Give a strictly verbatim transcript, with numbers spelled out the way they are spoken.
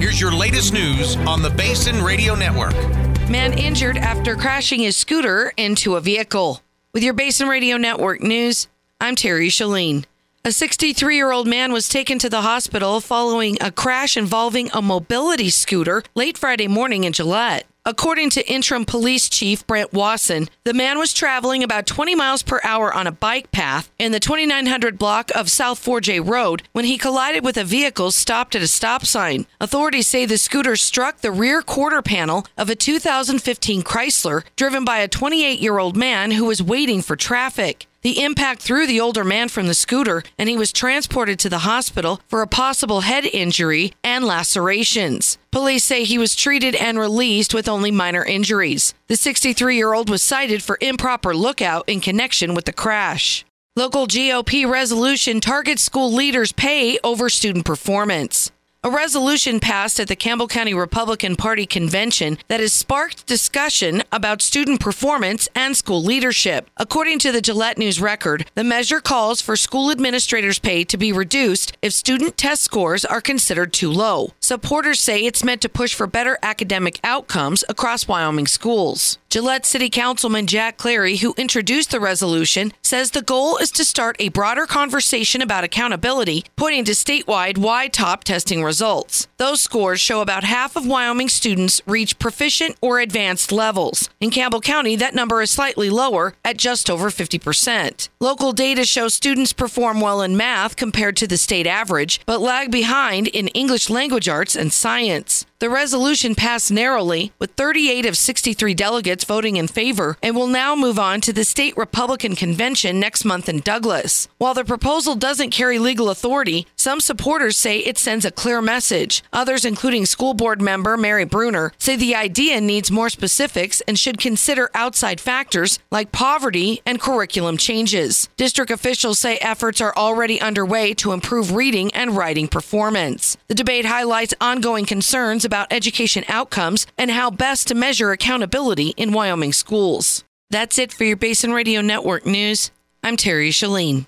Here's your latest news on the Basin Radio Network. Man injured after crashing his scooter into a vehicle. With your Basin Radio Network news, I'm Terry Shalene. A sixty-three-year-old man was taken to the hospital following a crash involving a mobility scooter late Friday morning in Gillette. According to interim police chief Brent Wasson, the man was traveling about twenty miles per hour on a bike path in the twenty-nine hundred block of South four J Road when he collided with a vehicle stopped at a stop sign. Authorities say the scooter struck the rear quarter panel of a two thousand fifteen Chrysler driven by a twenty-eight-year-old man who was waiting for traffic. The impact threw the older man from the scooter, and he was transported to the hospital for a possible head injury and lacerations. Police say he was treated and released with only minor injuries. The sixty-three-year-old was cited for improper lookout in connection with the crash. Local G O P resolution targets school leaders' pay over student performance. A resolution passed at the Campbell County Republican Party convention that has sparked discussion about student performance and school leadership. According to the Gillette News Record, the measure calls for school administrators' pay to be reduced if student test scores are considered too low. Supporters say it's meant to push for better academic outcomes across Wyoming schools. Gillette City Councilman Jack Clary, who introduced the resolution, says the goal is to start a broader conversation about accountability, pointing to statewide wide top testing results. Those scores show about half of Wyoming students reach proficient or advanced levels. In Campbell County, that number is slightly lower at just over fifty percent. Local data shows students perform well in math compared to the state average, but lag behind in English language arts and science. The resolution passed narrowly, with thirty-eight of sixty-three delegates voting in favor, and will now move on to the state Republican convention next month in Douglas. While the proposal doesn't carry legal authority, some supporters say it sends a clear message. Others, including school board member Mary Bruner, say the idea needs more specifics and should consider outside factors like poverty and curriculum changes. District officials say efforts are already underway to improve reading and writing performance. The debate highlights ongoing concerns about education outcomes and how best to measure accountability in Wyoming schools. That's it for your Basin Radio Network news. I'm Terry Shalene.